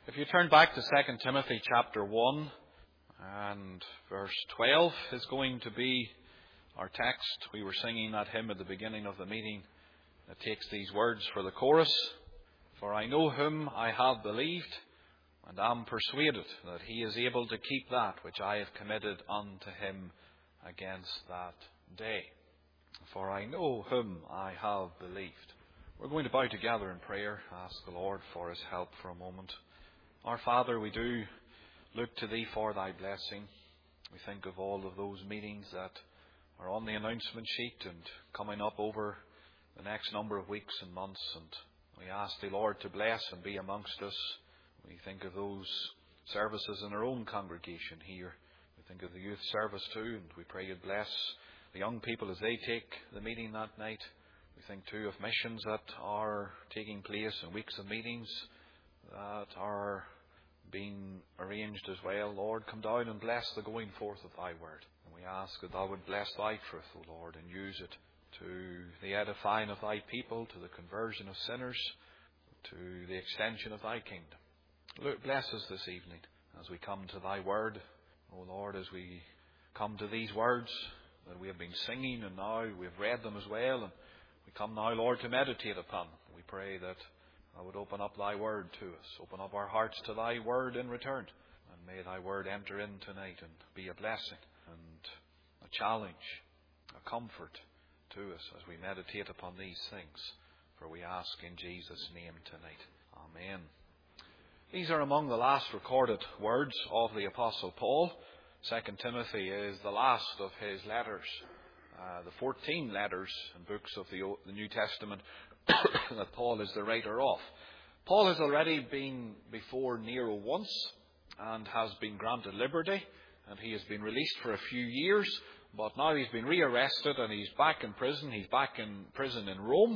If you turn back to 2 Timothy chapter 1 and verse 12 is going to be our text. We were singing that hymn at the beginning of the meeting that takes these words for the chorus. For I know whom I have believed, and am persuaded that he is able to keep that which I have committed unto him against that day. For I know whom I have believed. We're going to bow together in prayer, ask the Lord for his help for a moment. Our Father, we do look to thee for thy blessing. We think of all of those meetings that are on the announcement sheet and coming up over the next number of weeks and months. And we ask thee, Lord, to bless and be amongst us. We think of those services in our own congregation here. We think of the youth service too, and we pray you'd bless the young people as they take the meeting that night. We think too of missions that are taking place and weeks of meetings that are being arranged as well. Lord, come down and bless the going forth of thy word. And we ask that thou would bless thy truth, O Lord, and use it to the edifying of thy people, to the conversion of sinners, to the extension of thy kingdom. Lord, bless us this evening as we come to thy word. O Lord, as we come to these words that we have been singing and now we have read them as well, and we come now, Lord, to meditate upon. We pray that thou would open up thy word to us, open up our hearts to thy word in return, and may thy word enter in tonight and be a blessing and a challenge, a comfort to us as we meditate upon these things. For we ask in Jesus' name tonight. Amen. These are among the last recorded words of the Apostle Paul. 2 Timothy is the last of his letters, the 14 letters and books of the New Testament that Paul is the writer of. Paul has already been before Nero once and has been granted liberty, and he has been released for a few years, but now he's been rearrested and he's back in prison. He's back in prison in Rome,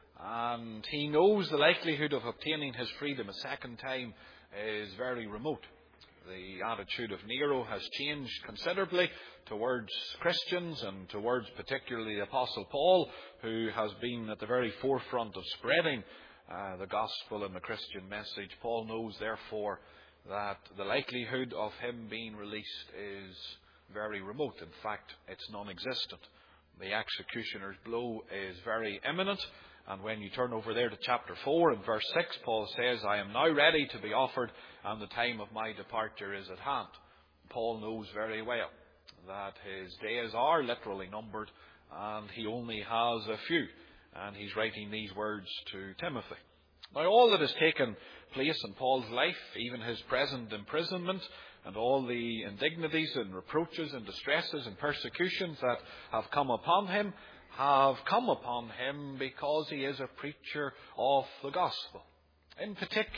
and he knows the likelihood of obtaining his freedom a second time is very remote. The attitude of Nero has changed considerably towards Christians and towards particularly the Apostle Paul, who has been at the very forefront of spreading the gospel and the Christian message. Paul knows, therefore, that the likelihood of him being released is very remote. In fact, it's non-existent. The executioner's blow is very imminent. And when you turn over there to chapter 4 and verse 6, Paul says, I am now ready to be offered, and the time of my departure is at hand. Paul knows very well that his days are literally numbered, and he only has a few. And he's writing these words to Timothy. Now, all that has taken place in Paul's life, even his present imprisonment, and all the indignities and reproaches and distresses and persecutions that have come upon him, have come upon him because he is a preacher of the gospel. In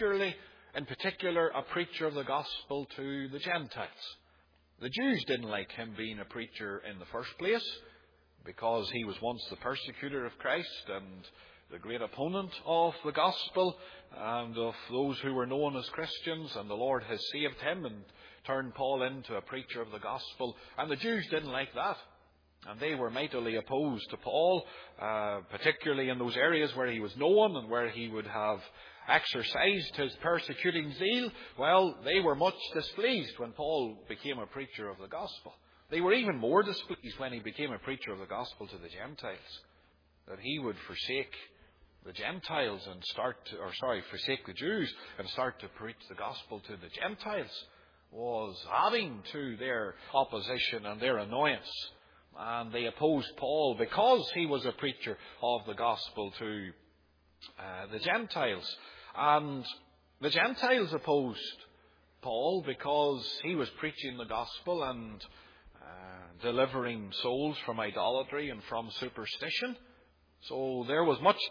particular, a preacher of the gospel to the Gentiles. The Jews didn't like him being a preacher in the first place because he was once the persecutor of Christ and the great opponent of the gospel and of those who were known as Christians, and the Lord has saved him and turned Paul into a preacher of the gospel. And the Jews didn't like that. And they were mightily opposed to Paul, particularly in those areas where he was known and where he would have exercised his persecuting zeal. Well, they were much displeased when Paul became a preacher of the gospel. They were even more displeased when he became a preacher of the gospel to the Gentiles, that he would forsake the Gentiles and forsake the Jews and start to preach the gospel to the Gentiles was adding to their opposition and their annoyance. And they opposed Paul because he was a preacher of the gospel to the Gentiles. And the Gentiles opposed Paul because he was preaching the gospel and delivering souls from idolatry and from superstition. So there was much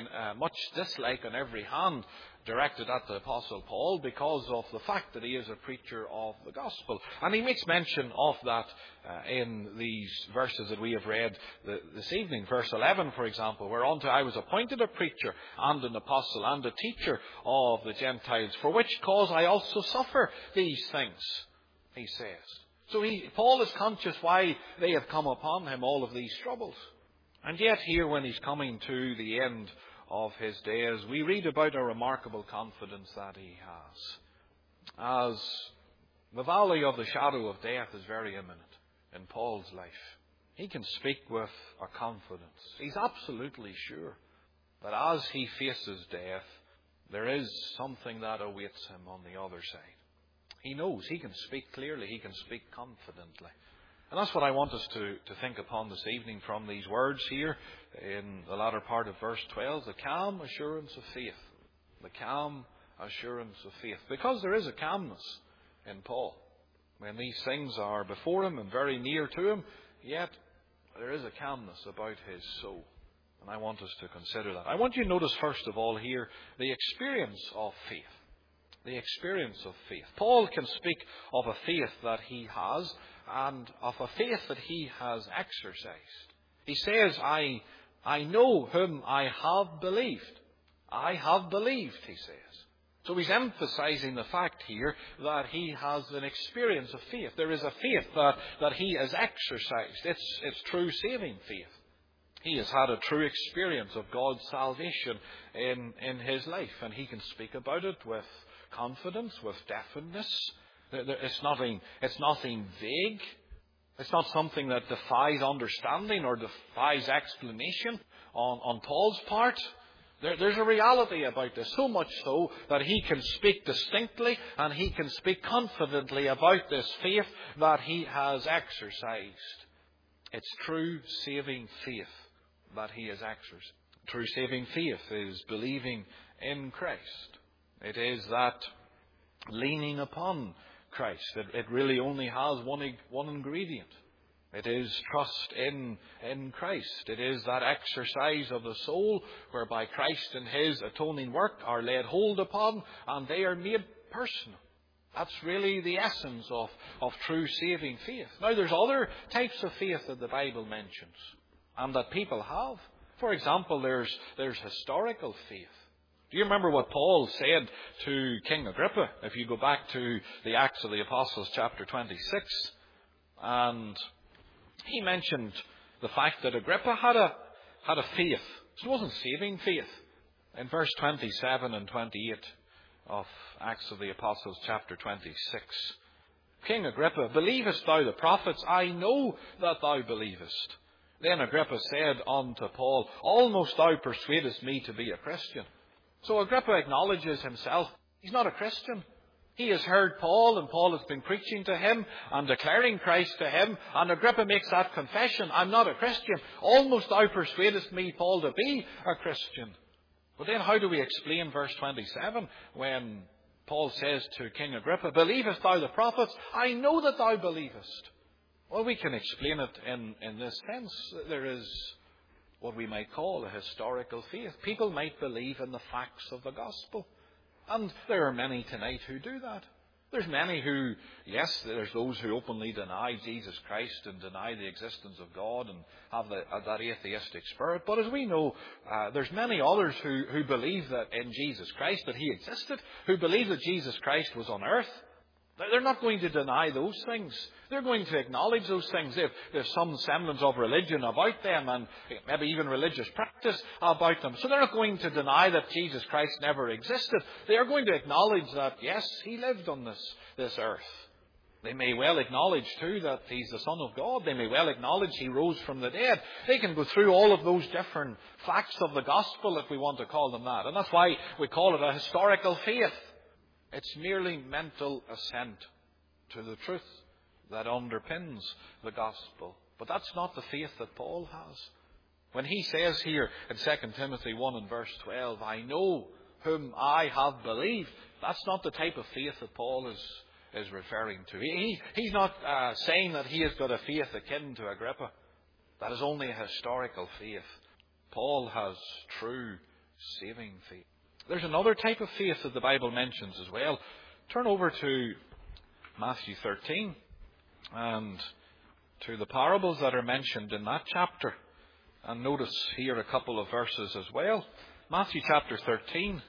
dislike on every hand directed at the Apostle Paul because of the fact that he is a preacher of the gospel. And he makes mention of that in these verses that we have read this evening. Verse 11, for example, whereunto I was appointed a preacher and an apostle and a teacher of the Gentiles, for which cause I also suffer these things, he says. So Paul is conscious why they have come upon him, all of these troubles. And yet here, when he's coming to the end of his days, we read about a remarkable confidence that he has. as the valley of the shadow of death is very imminent in Paul's life. He can speak with a confidence. He's absolutely sure that as he faces death, there is something that awaits him on the other side. He knows. He can speak clearly. He can speak confidently. And that's what I want us to think upon this evening from these words here in the latter part of verse 12. The calm assurance of faith. The calm assurance of faith. Because there is a calmness in Paul. When these things are before him and very near to him, yet there is a calmness about his soul. And I want us to consider that. I want you to notice first of all here the experience of faith. The experience of faith. Paul can speak of a faith that he has and of a faith that he has exercised. He says, I know whom I have believed. I have believed, he says. So he's emphasizing the fact here that he has an experience of faith. There is a faith that he has exercised. It's true saving faith. He has had a true experience of God's salvation in his life, and he can speak about it with confidence, with definiteness. It's nothing vague. It's not something that defies understanding or defies explanation on Paul's part. There's a reality about this, so much so that he can speak distinctly and he can speak confidently about this faith that he has exercised. It's true saving faith that he has exercised. True saving faith is believing in Christ. It is that leaning upon Christ. It really only has one ingredient. It is trust in Christ. It is that exercise of the soul whereby Christ and his atoning work are laid hold upon and they are made personal. That's really the essence of true saving faith. Now there's other types of faith that the Bible mentions and that people have. For example, there's historical faith. Do you remember what Paul said to King Agrippa? If you go back to the Acts of the Apostles chapter 26, and he mentioned the fact that Agrippa had a faith. It wasn't saving faith. In verse 27 and 28 of Acts of the Apostles chapter 26. King Agrippa, believest thou the prophets? I know that thou believest. Then Agrippa said unto Paul, almost thou persuadest me to be a Christian. So Agrippa acknowledges himself. He's not a Christian. He has heard Paul, and Paul has been preaching to him and declaring Christ to him. And Agrippa makes that confession, I'm not a Christian. Almost thou persuadest me, Paul, to be a Christian. But then how do we explain verse 27 when Paul says to King Agrippa, believest thou the prophets? I know that thou believest. Well, we can explain it in this sense. There is what we might call a historical faith. People might believe in the facts of the gospel. And there are many tonight who do that. There's many who, yes, there's those who openly deny Jesus Christ and deny the existence of God and have that atheistic spirit. But as we know, there's many others who believe that in Jesus Christ, that he existed, who believe that Jesus Christ was on earth. They're not going to deny those things. They're going to acknowledge those things. If there's some semblance of religion about them and maybe even religious practice about them. So they're not going to deny that Jesus Christ never existed. They are going to acknowledge that, yes, he lived on this earth. They may well acknowledge, too, that he's the Son of God. They may well acknowledge he rose from the dead. They can go through all of those different facts of the gospel, if we want to call them that. And that's why we call it a historical faith. It's merely mental assent to the truth that underpins the gospel. But that's not the faith that Paul has. When he says here in 2 Timothy 1 and verse 12, I know whom I have believed, that's not the type of faith that Paul is referring to. He's not saying that he has got a faith akin to Agrippa. That is only a historical faith. Paul has true saving faith. There's another type of faith that the Bible mentions as well. Turn over to Matthew 13 and to the parables that are mentioned in that chapter. And notice here a couple of verses as well. Matthew chapter 13,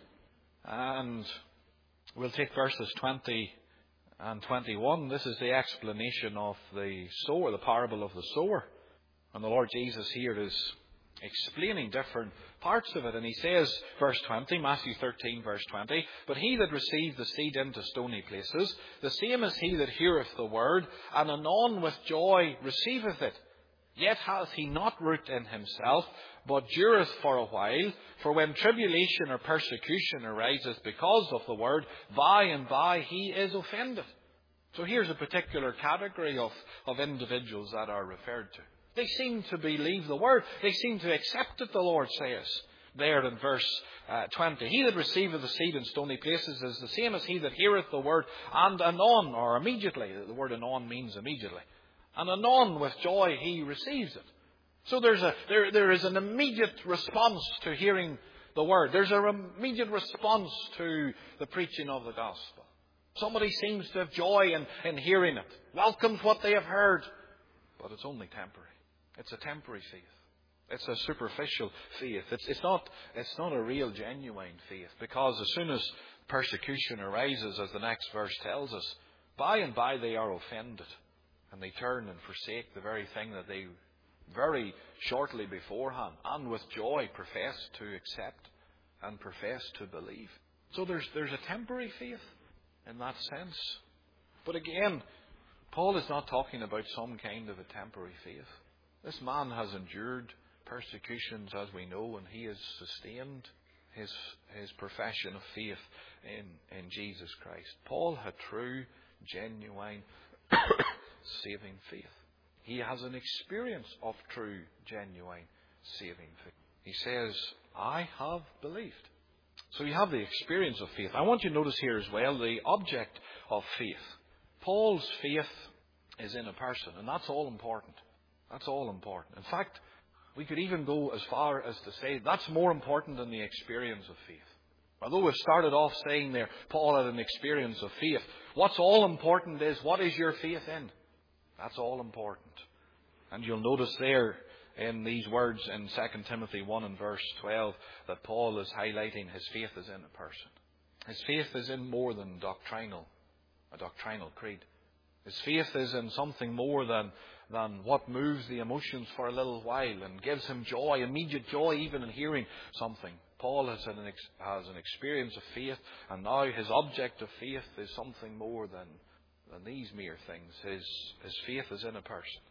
and we'll take verses 20 and 21. This is the explanation of the sower, the parable of the sower. And the Lord Jesus here is explaining different parts of it. And he says, verse 20, Matthew 13, verse 20, "But he that received the seed into stony places, the same is he that heareth the word, and anon with joy receiveth it. Yet hath he not root in himself, but dureth for a while. For when tribulation or persecution ariseth because of the word, by and by he is offended." So here's a particular category of individuals that are referred to. They seem to believe the word. They seem to accept it, the Lord says there in verse 20. "He that receiveth the seed in stony places is the same as he that heareth the word, and anon," or immediately. The word anon means immediately. "And anon with joy he receives it." So there is an immediate response to hearing the word. There's an immediate response to the preaching of the gospel. Somebody seems to have joy in hearing it, welcomes what they have heard. But it's only temporary. It's a temporary faith. It's a superficial faith. It's not a real, genuine faith. Because as soon as persecution arises, as the next verse tells us, by and by they are offended. And they turn and forsake the very thing that they very shortly beforehand and with joy profess to accept and profess to believe. So there's a temporary faith in that sense. But again, Paul is not talking about some kind of a temporary faith. This man has endured persecutions, as we know, and he has sustained his profession of faith in Jesus Christ. Paul had true, genuine, saving faith. He has an experience of true, genuine, saving faith. He says, "I have believed." So you have the experience of faith. I want you to notice here as well the object of faith. Paul's faith is in a person, and that's all important. That's all important. In fact, we could even go as far as to say that's more important than the experience of faith. Although we've started off saying there, Paul had an experience of faith. What's all important is, what is your faith in? That's all important. And you'll notice there in these words in 2 Timothy 1 and verse 12 that Paul is highlighting his faith is in a person. His faith is in more than a doctrinal creed. His faith is in something more than what moves the emotions for a little while and gives him joy, immediate joy, even in hearing something. Paul has an experience of faith, and now his object of faith is something more than these mere things. His faith is in a person.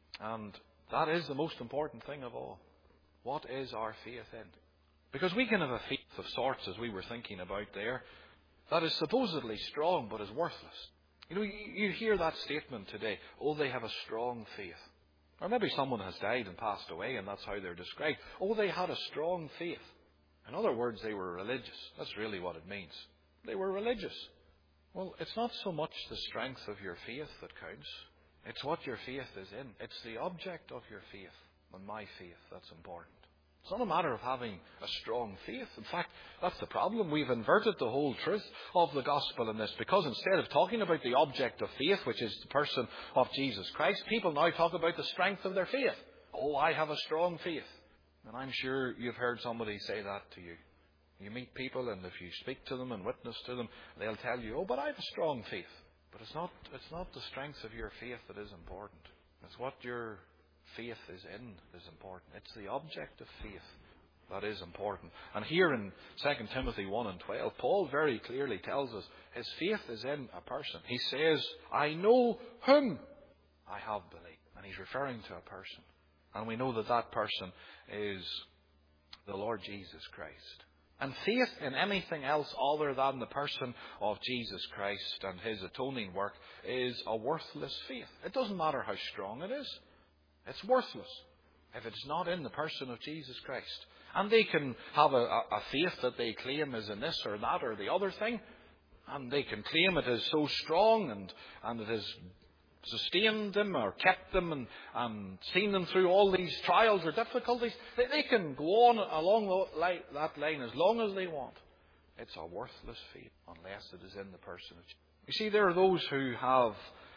And that is the most important thing of all. What is our faith in? Because we can have a faith of sorts, as we were thinking about there, that is supposedly strong but is worthless. You know, you hear that statement today, "Oh, they have a strong faith." Or maybe someone has died and passed away and that's how they're described. "Oh, they had a strong faith." In other words, they were religious. That's really what it means. They were religious. Well, it's not so much the strength of your faith that counts. It's what your faith is in. It's the object of your faith and my faith that's important. It's not a matter of having a strong faith. In fact, that's the problem. We've inverted the whole truth of the gospel in this, because instead of talking about the object of faith, which is the person of Jesus Christ, people now talk about the strength of their faith. "Oh, I have a strong faith." And I'm sure you've heard somebody say that to you. You meet people, and if you speak to them and witness to them, they'll tell you, "Oh, but I have a strong faith." But it's not the strength of your faith that is important. It's what your faith is in that is important. It's the object of faith that is important. And here in 2 Timothy 1 and 12, Paul very clearly tells us his faith is in a person. He says, "I know whom I have believed." And he's referring to a person. And we know that person is the Lord Jesus Christ. And faith in anything else other than the person of Jesus Christ and his atoning work is a worthless faith. It doesn't matter how strong it is. It's worthless if it's not in the person of Jesus Christ. And they can have a faith that they claim is in this or that or the other thing. And they can claim it is so strong and it has sustained them or kept them and seen them through all these trials or difficulties. They can go on along that line as long as they want. It's a worthless faith unless it is in the person of Jesus. You see, there are those who have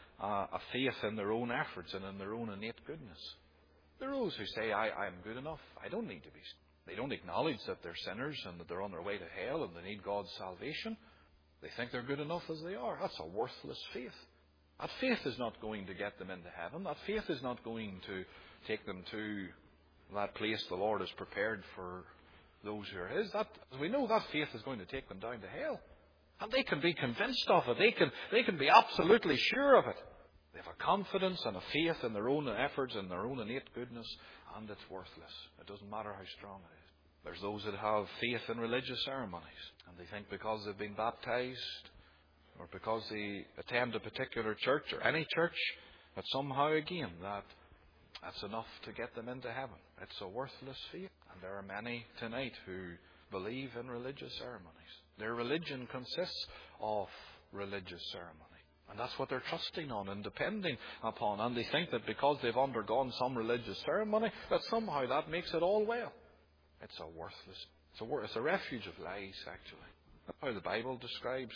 a faith in their own efforts and in their own innate goodness. There are those who say, I'm good enough. I don't need to be. They don't acknowledge that they're sinners and that they're on their way to hell and they need God's salvation. They think they're good enough as they are. That's a worthless faith. That faith is not going to get them into heaven. That faith is not going to take them to that place the Lord has prepared for those who are His. That, as we know, that faith is going to take them down to hell. And they can be convinced of it. They can be absolutely sure of it. They have a confidence and a faith in their own efforts and their own innate goodness, and it's worthless. It doesn't matter how strong it is. There's those that have faith in religious ceremonies, and they think because they've been baptized, or because they attend a particular church, or any church, that somehow again that's enough to get them into heaven. It's a worthless faith. And there are many tonight who believe in religious ceremonies. Their religion consists of religious ceremony. And that's what they're trusting on and depending upon. And they think that because they've undergone some religious ceremony, that somehow that makes it all well. It's a worthless, it's a refuge of lies, actually. That's how the Bible describes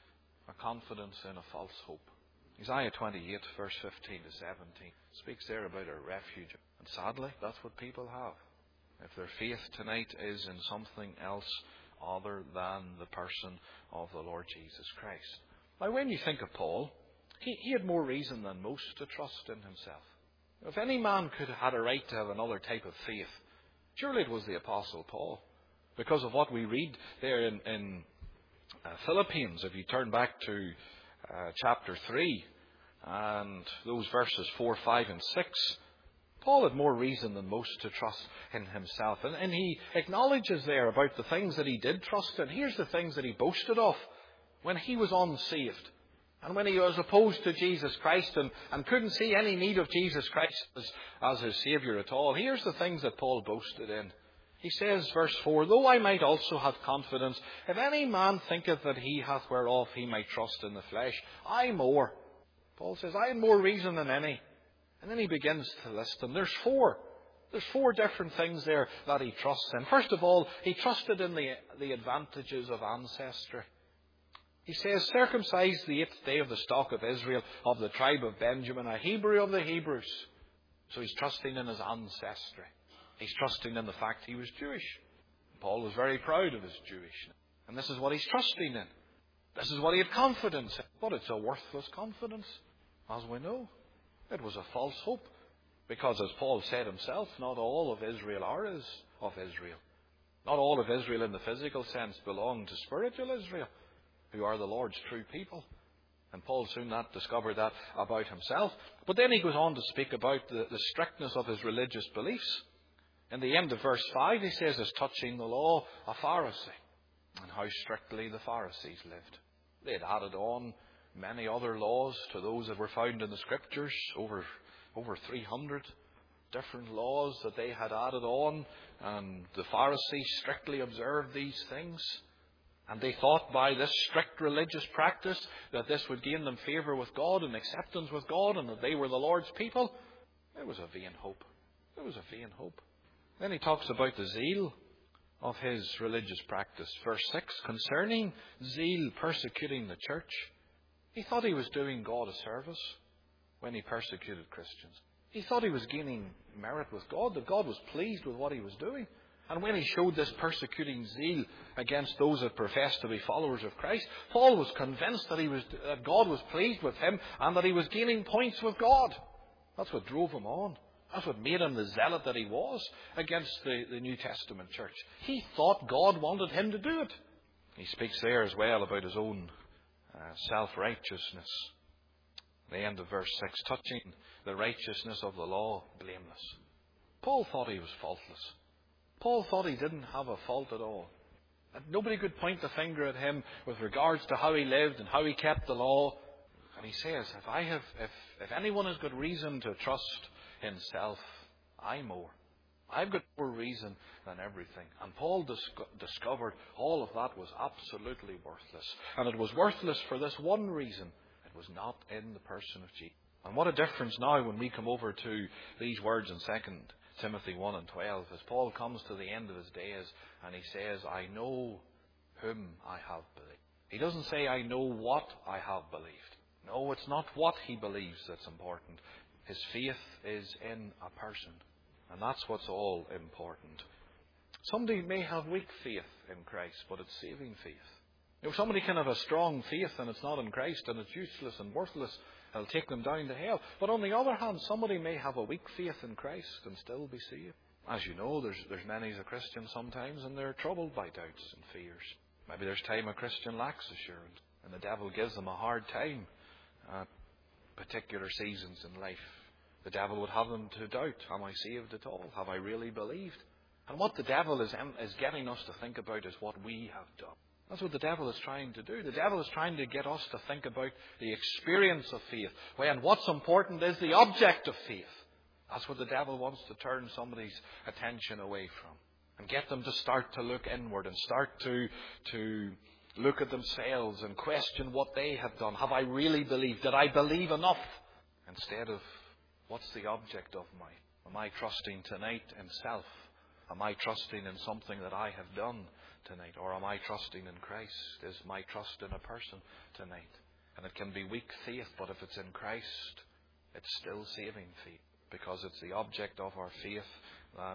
a confidence in a false hope. Isaiah 28, verse 15 to 17, speaks there about a refuge. And sadly, that's what people have. If their faith tonight is in something else other than the person of the Lord Jesus Christ. Now, when you think of Paul, he had more reason than most to trust in himself. If any man could have had a right to have another type of faith, surely it was the Apostle Paul. Because of what we read there in Philippians, if you turn back to chapter 3 and those verses 4, 5 and 6, Paul had more reason than most to trust in himself. And he acknowledges there about the things that he did trust in. Here's the things that he boasted of when he was unsaved. And when he was opposed to Jesus Christ and couldn't see any need of Jesus Christ as his Saviour at all. Here's the things that Paul boasted in. He says, verse 4, though I might also have confidence, if any man thinketh that he hath whereof he might trust in the flesh, I more. Paul says, I have more reason than any. And then he begins to list them. There's four different things there that he trusts in. First of all, he trusted in the advantages of ancestry. He says, circumcised the 8th day of the stock of Israel, of the tribe of Benjamin, a Hebrew of the Hebrews. So he's trusting in his ancestry. He's trusting in the fact he was Jewish. Paul was very proud of his Jewishness. And this is what he's trusting in. This is what he had confidence in. But it's a worthless confidence, as we know. It was a false hope. Because as Paul said himself, not all of Israel are of Israel. Not all of Israel in the physical sense belong to spiritual Israel, who are the Lord's true people. And Paul soon discovered that about himself. But then he goes on to speak about the strictness of his religious beliefs. In the end of verse 5, he says, as touching the law, a Pharisee. And how strictly the Pharisees lived. They had added on many other laws to those that were found in the Scriptures, over 300 different laws that they had added on. And the Pharisees strictly observed these things. And they thought by this strict religious practice that this would gain them favour with God and acceptance with God and that they were the Lord's people. It was a vain hope. It was a vain hope. Then he talks about the zeal of his religious practice. Verse 6, concerning zeal persecuting the church. He thought he was doing God a service when he persecuted Christians. He thought he was gaining merit with God, that God was pleased with what he was doing. And when he showed this persecuting zeal against those that professed to be followers of Christ, Paul was convinced that God was pleased with him and that he was gaining points with God. That's what drove him on. That's what made him the zealot that he was against the New Testament church. He thought God wanted him to do it. He speaks there as well about his own self-righteousness. The end of verse 6, touching the righteousness of the law, blameless. Paul thought he was faultless. Paul thought he didn't have a fault at all. That nobody could point the finger at him with regards to how he lived and how he kept the law. And he says, if anyone has got reason to trust in self, I more. I've got more reason than everything. And Paul discovered all of that was absolutely worthless. And it was worthless for this one reason. It was not in the person of Jesus. And what a difference now when we come over to these words in 2 Timothy 1 and 12, as Paul comes to the end of his days and he says, I know whom I have believed. He doesn't say, I know what I have believed. No, it's not what he believes that's important. His faith is in a person. And that's what's all important. Somebody may have weak faith in Christ, but it's saving faith. If somebody can have a strong faith and it's not in Christ and it's useless and worthless, it'll take them down to hell. But on the other hand, somebody may have a weak faith in Christ and still be saved. As you know, there's many as a Christian sometimes, and they're troubled by doubts and fears. Maybe there's time a Christian lacks assurance, and the devil gives them a hard time at particular seasons in life. The devil would have them to doubt, am I saved at all? Have I really believed? And what the devil is getting us to think about is what we have done. That's what the devil is trying to do. The devil is trying to get us to think about the experience of faith, when what's important is the object of faith. That's what the devil wants to turn somebody's attention away from, and get them to start to look inward and start to look at themselves and question what they have done. Have I really believed? Did I believe enough? Instead of, what's the object of my? Am I trusting tonight in self? Am I trusting in something that I have done tonight? Or am I trusting in Christ? Is my trust in a person tonight? And it can be weak faith, but if it's in Christ, it's still saving faith. Because it's the object of our faith that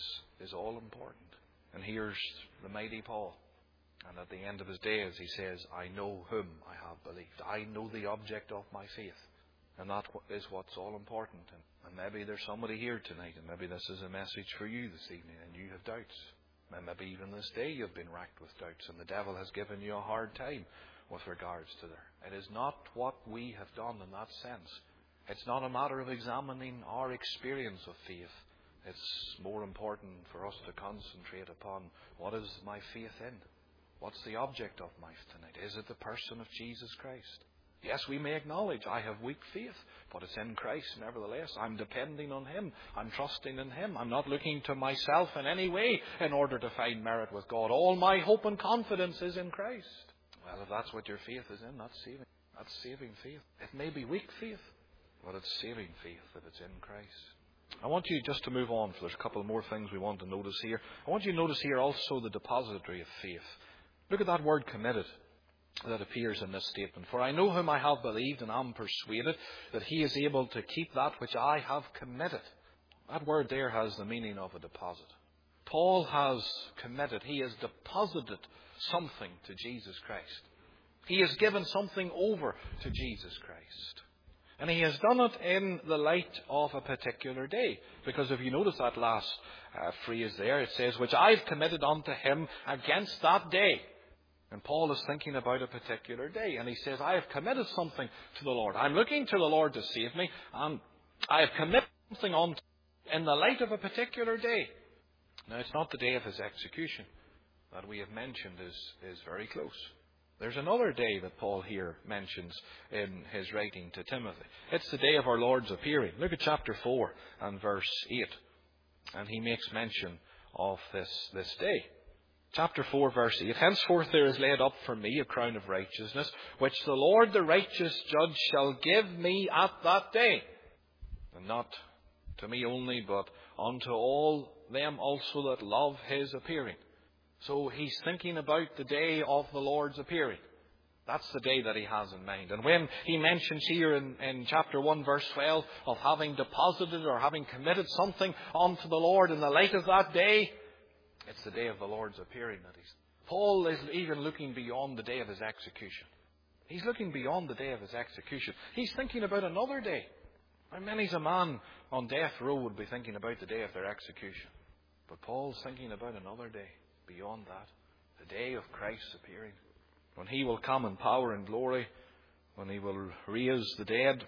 is all important. And here's the mighty Paul. And at the end of his days, he says, I know whom I have believed. I know the object of my faith. And that is what's all important. And maybe there's somebody here tonight, and maybe this is a message for you this evening, and you have doubts. And maybe even this day you've been racked with doubts, and the devil has given you a hard time with regards to that. It is not what we have done in that sense. It's not a matter of examining our experience of faith. It's more important for us to concentrate upon, what is my faith in? What's the object of my faith tonight? Is it the person of Jesus Christ? Yes, we may acknowledge I have weak faith, but it's in Christ nevertheless. I'm depending on Him. I'm trusting in Him. I'm not looking to myself in any way in order to find merit with God. All my hope and confidence is in Christ. Well, if that's what your faith is in, that's saving. That's saving faith. It may be weak faith, but it's saving faith if it's in Christ. I want you just to move on, for there's a couple more things we want to notice here. I want you to notice here also the depository of faith. Look at that word committed that appears in this statement. For I know whom I have believed, and am persuaded that He is able to keep that which I have committed. That word there has the meaning of a deposit. Paul has committed. He has deposited something to Jesus Christ. He has given something over to Jesus Christ. And he has done it in the light of a particular day. Because if you notice that last phrase there, it says, which I've committed unto Him against that day. And Paul is thinking about a particular day. And he says, I have committed something to the Lord. I'm looking to the Lord to save me. And I have committed something unto Him in the light of a particular day. Now, it's not the day of His execution that we have mentioned is very close. There's another day that Paul here mentions in his writing to Timothy. It's the day of our Lord's appearing. Look at chapter 4 and verse 8. And he makes mention of this day. Chapter 4 verse 8. Henceforth there is laid up for me a crown of righteousness, which the Lord the righteous judge shall give me at that day. And not to me only, but unto all them also that love His appearing. So he's thinking about the day of the Lord's appearing. That's the day that he has in mind. And when he mentions here in chapter 1 verse 12 of having deposited or having committed something unto the Lord in the light of that day, it's the day of the Lord's appearing that Paul is even looking beyond the day of his execution. He's looking beyond the day of his execution. He's thinking about another day. How many's a man on death row would be thinking about the day of their execution? But Paul's thinking about another day. Beyond that, the day of Christ's appearing, when He will come in power and glory, when He will raise the dead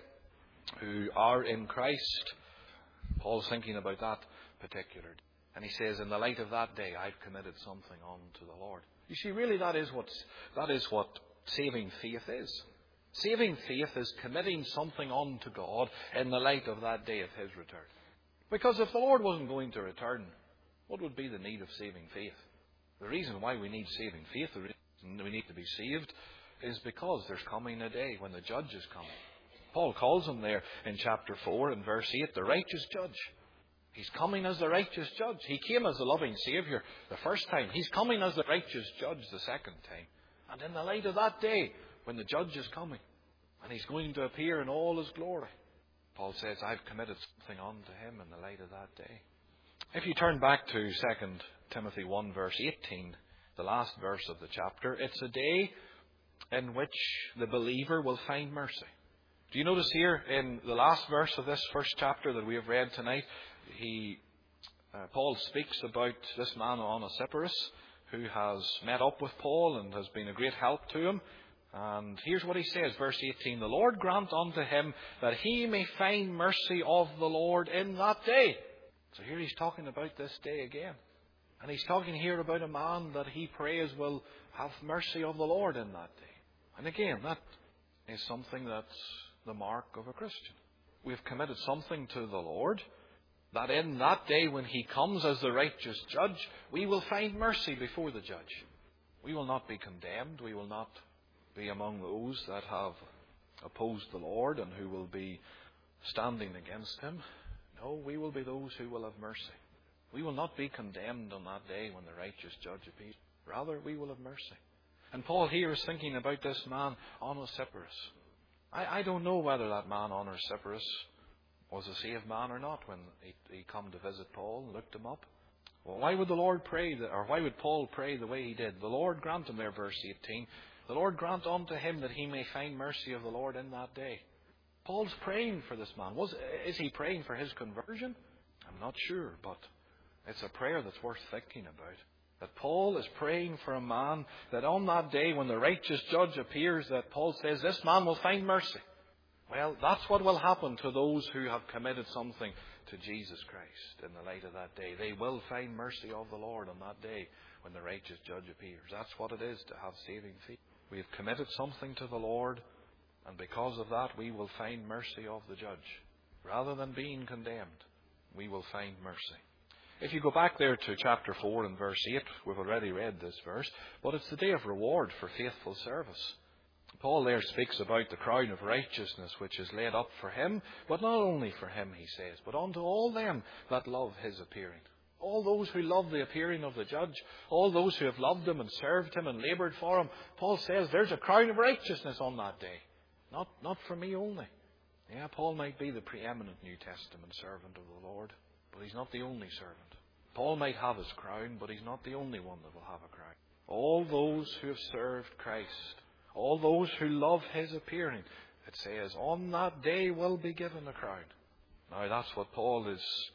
who are in Christ. Paul's thinking about that particular day. And he says, in the light of that day, I've committed something unto the Lord. You see, really that is what saving faith is. Saving faith is committing something unto God in the light of that day of His return. Because if the Lord wasn't going to return, what would be the need of saving faith? The reason why we need saving faith, the reason we need to be saved, is because there's coming a day when the judge is coming. Paul calls Him there in chapter 4 and verse 8, the righteous judge. He's coming as the righteous judge. He came as the loving Saviour the first time. He's coming as the righteous judge the second time. And in the light of that day, when the judge is coming, and He's going to appear in all His glory, Paul says, I've committed something unto Him in the light of that day. If you turn back to 2 Timothy 1 verse 18, the last verse of the chapter, it's a day in which the believer will find mercy. Do you notice here in the last verse of this first chapter that we have read tonight, he Paul speaks about this man Onesiphorus, who has met up with Paul and has been a great help to him. And here's what he says, verse 18, "The Lord grant unto him that he may find mercy of the Lord in that day." So here he's talking about this day again. And he's talking here about a man that he prays will have mercy of the Lord in that day. And again, that is something that's the mark of a Christian. We've committed something to the Lord, that in that day when he comes as the righteous judge, we will find mercy before the judge. We will not be condemned. We will not be among those that have opposed the Lord and who will be standing against him. No, we will be those who will have mercy. We will not be condemned on that day when the righteous judge appears. Rather, we will have mercy. And Paul here is thinking about this man, Onesiphorus. I don't know whether that man, Onesiphorus, was a saved man or not when he come to visit Paul and looked him up. Well, why would the Lord pray, or why would Paul pray the way he did? The Lord grant him there, verse 18. "The Lord grant unto him that he may find mercy of the Lord in that day." Paul's praying for this man. Is he praying for his conversion? I'm not sure, but it's a prayer that's worth thinking about. That Paul is praying for a man that on that day when the righteous judge appears, that Paul says this man will find mercy. Well, that's what will happen to those who have committed something to Jesus Christ in the light of that day. They will find mercy of the Lord on that day when the righteous judge appears. That's what it is to have saving faith. We have committed something to the Lord, and because of that we will find mercy of the judge. Rather than being condemned, we will find mercy. If you go back there to chapter 4 and verse 8, we've already read this verse, but it's the day of reward for faithful service. Paul there speaks about the crown of righteousness which is laid up for him, but not only for him, he says, but unto all them that love his appearing. All those who love the appearing of the judge, all those who have loved him and served him and laboured for him, Paul says there's a crown of righteousness on that day. Not for me only. Yeah, Paul might be the preeminent New Testament servant of the Lord, but he's not the only servant. Paul might have his crown, but he's not the only one that will have a crown. All those who have served Christ, all those who love his appearing, it says, on that day will be given a crown. Now that's what Paul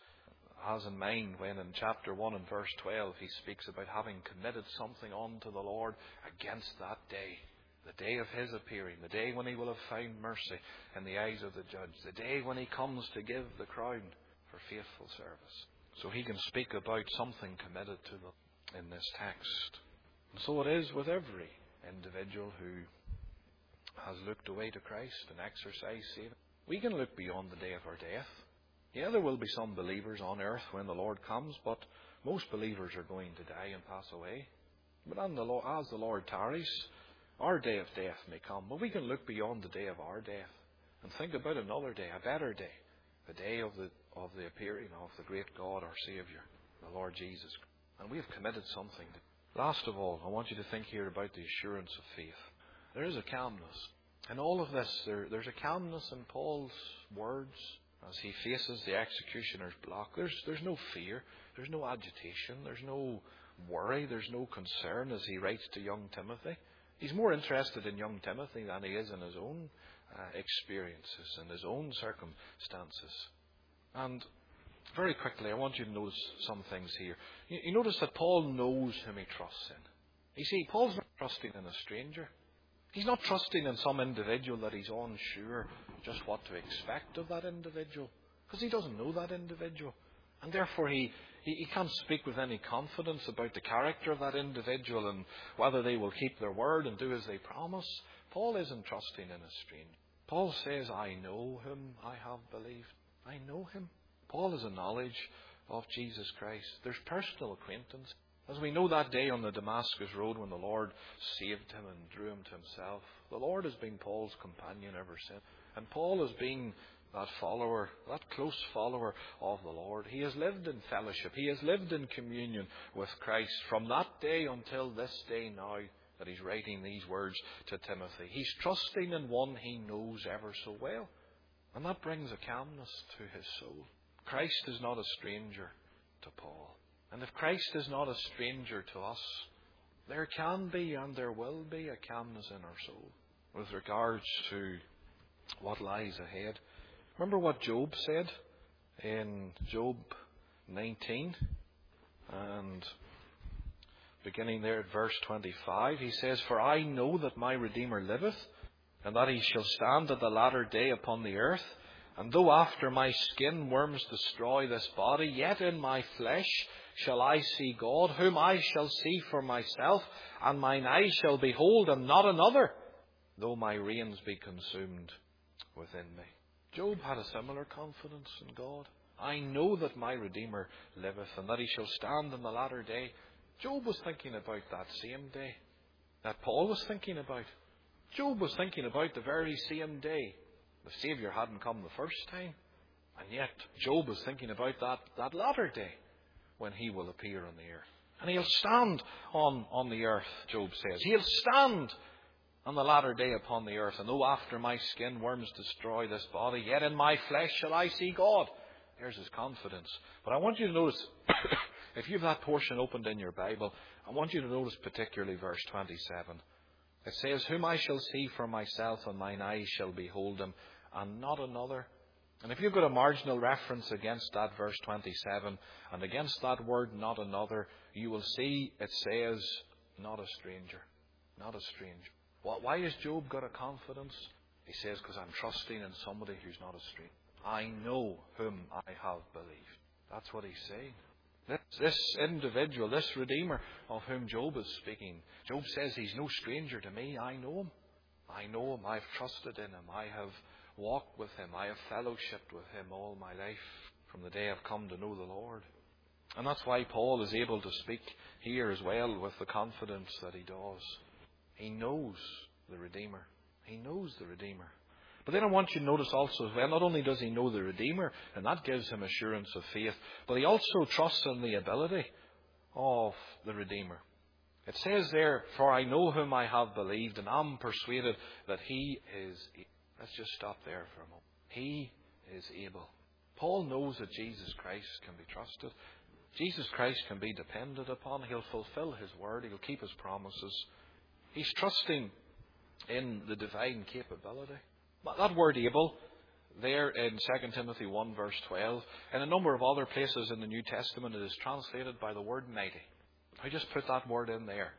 has in mind when in chapter 1 and verse 12 he speaks about having committed something unto the Lord against that day. The day of his appearing, the day when he will have found mercy in the eyes of the judge, the day when he comes to give the crown for faithful service. So he can speak about something committed to them in this text. And so it is with every individual who has looked away to Christ and exercised saving. We can look beyond the day of our death. Yeah, there will be some believers on earth when the Lord comes, but most believers are going to die and pass away. But as the Lord tarries, our day of death may come. But we can look beyond the day of our death and think about another day, a better day, the day of the appearing of the great God, our Saviour, the Lord Jesus. And we have committed something. Last of all, I want you to think here about the assurance of faith. There is a calmness. In all of this, there's a calmness in Paul's words as he faces the executioner's block. There's no fear. There's no agitation. There's no worry. There's no concern as he writes to young Timothy. He's more interested in young Timothy than he is in his own experiences and his own circumstances. And very quickly, I want you to notice some things here. You notice that Paul knows whom he trusts in. You see, Paul's not trusting in a stranger. He's not trusting in some individual that he's unsure just what to expect of that individual, because he doesn't know that individual. And therefore he can't speak with any confidence about the character of that individual and whether they will keep their word and do as they promise. Paul isn't trusting in a stranger. Paul says, I know whom I have believed. I know him. Paul has a knowledge of Jesus Christ. There's personal acquaintance. As we know that day on the Damascus road when the Lord saved him and drew him to himself, the Lord has been Paul's companion ever since. And Paul has been that follower, that close follower of the Lord. He has lived in fellowship. He has lived in communion with Christ from that day until this day now that he's writing these words to Timothy. He's trusting in one he knows ever so well. And that brings a calmness to his soul. Christ is not a stranger to Paul. And if Christ is not a stranger to us, there can be and there will be a calmness in our soul with regards to what lies ahead. Remember what Job said in Job 19. And beginning there at verse 25, he says, "For I know that my Redeemer liveth, and that he shall stand at the latter day upon the earth. And though after my skin worms destroy this body, yet in my flesh shall I see God, whom I shall see for myself, and mine eyes shall behold, and not another, though my reins be consumed within me." Job had a similar confidence in God. I know that my Redeemer liveth, and that he shall stand in the latter day. Job was thinking about that same day that Paul was thinking about. Job was thinking about the very same day. The Saviour hadn't come the first time. And yet, Job was thinking about that latter day when he will appear on the earth. And he'll stand on the earth, Job says. He'll stand on the latter day upon the earth. "And though after my skin worms destroy this body, yet in my flesh shall I see God." There's his confidence. But I want you to notice, if you have that portion opened in your Bible, I want you to notice particularly verse 27. It says, "Whom I shall see for myself, and mine eyes shall behold him, and not another." And if you've got a marginal reference against that verse 27, and against that word, "not another," you will see it says, "not a stranger." Not a stranger. Why has Job got a confidence? He says, "Because I'm trusting in somebody who's not a stranger. I know whom I have believed." That's what he's saying. This individual, this Redeemer of whom Job is speaking, Job says, "He's no stranger to me. I know him. I know him. I've trusted in him. I have walked with him. I have fellowshiped with him all my life from the day I've come to know the Lord." And that's why Paul is able to speak here as well with the confidence that he does. He knows the Redeemer. He knows the Redeemer. But then I want you to notice also as well, not only does he know the Redeemer, and that gives him assurance of faith, but he also trusts in the ability of the Redeemer. It says there, "For I know whom I have believed, and am persuaded that he is able." Let's just stop there for a moment. He is able. Paul knows that Jesus Christ can be trusted. Jesus Christ can be depended upon. He'll fulfill his word. He'll keep his promises. He's trusting in the divine capability. That word "able" there in 2 Timothy 1 verse 12, in a number of other places in the New Testament, it is translated by the word "mighty." I just put that word in there,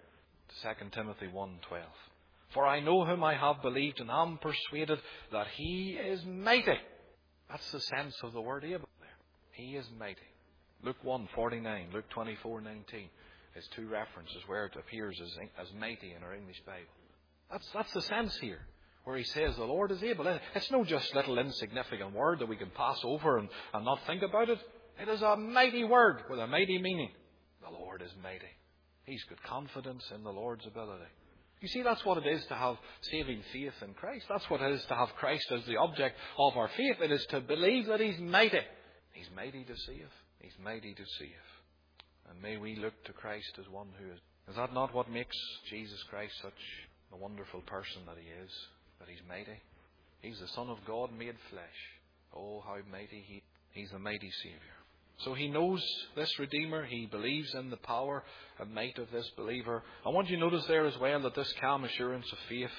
2 Timothy 1:12. "For I know whom I have believed, and am persuaded that he is mighty." That's the sense of the word "able" there. He is mighty. Luke 1:49, Luke 24:19 is two references where it appears as mighty in our English Bible. That's the sense here, where he says the Lord is able. It's no just little insignificant word that we can pass over and not think about it. It is a mighty word with a mighty meaning. The Lord is mighty. He's got confidence in the Lord's ability. You see, that's what it is to have saving faith in Christ. That's what it is to have Christ as the object of our faith. It is to believe that he's mighty. He's mighty to save. He's mighty to save. And may we look to Christ as one who is. Is that not what makes Jesus Christ such a wonderful person that he is? That he's mighty. He's the Son of God made flesh. Oh, how mighty he is. He's the mighty Saviour. So he knows this Redeemer. He believes in the power and might of this believer. I want you to notice there as well that this calm assurance of faith,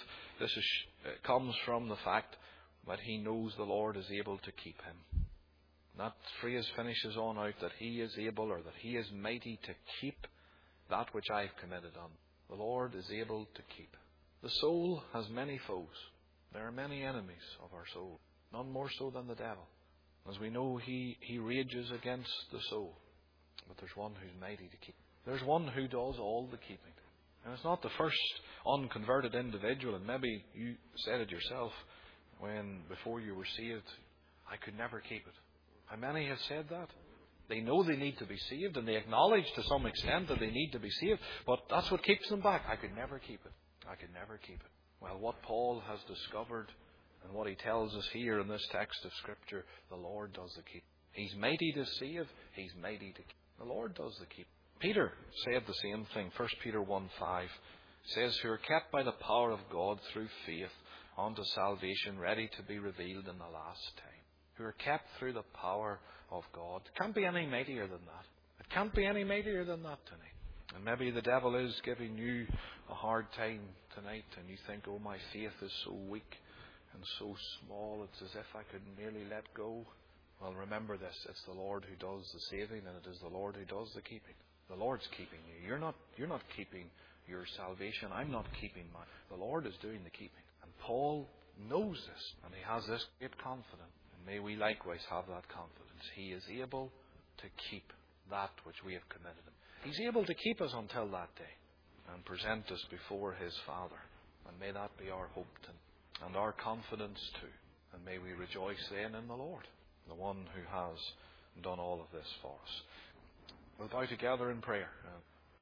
comes from the fact that he knows the Lord is able to keep him. That phrase finishes on out that he is able, or that he is mighty to keep that which I have committed on. The Lord is able to keep. The soul has many foes. There are many enemies of our soul, none more so than the devil. As we know, he rages against the soul. But there's one who's mighty to keep. There's one who does all the keeping. And it's not the first unconverted individual, and maybe you said it yourself when before you were saved, "I could never keep it." How many have said that? They know they need to be saved, and they acknowledge to some extent that they need to be saved, but that's what keeps them back. "I could never keep it. I could never keep it." Well, what Paul has discovered and what he tells us here in this text of Scripture, the Lord does the keep. He's mighty to save. He's mighty to keep. The Lord does the keep. Peter said the same thing. 1 Peter 1:5 says, "Who are kept by the power of God through faith unto salvation, ready to be revealed in the last time." Who are kept through the power of God. It can't be any mightier than that. It can't be any mightier than that tonight. And maybe the devil is giving you a hard time tonight, and you think, "Oh, my faith is so weak and so small, it's as if I could nearly let go." Well, remember this. It's the Lord who does the saving, and it is the Lord who does the keeping. The Lord's keeping you. You're not keeping your salvation. I'm not keeping mine. The Lord is doing the keeping. And Paul knows this, and he has this great confidence. And may we likewise have that confidence. He is able to keep that which we have committed him. He's able to keep us until that day and present us before his Father. And may that be our hope and our confidence too. And may we rejoice then in the Lord, the one who has done all of this for us. We'll bow together in prayer.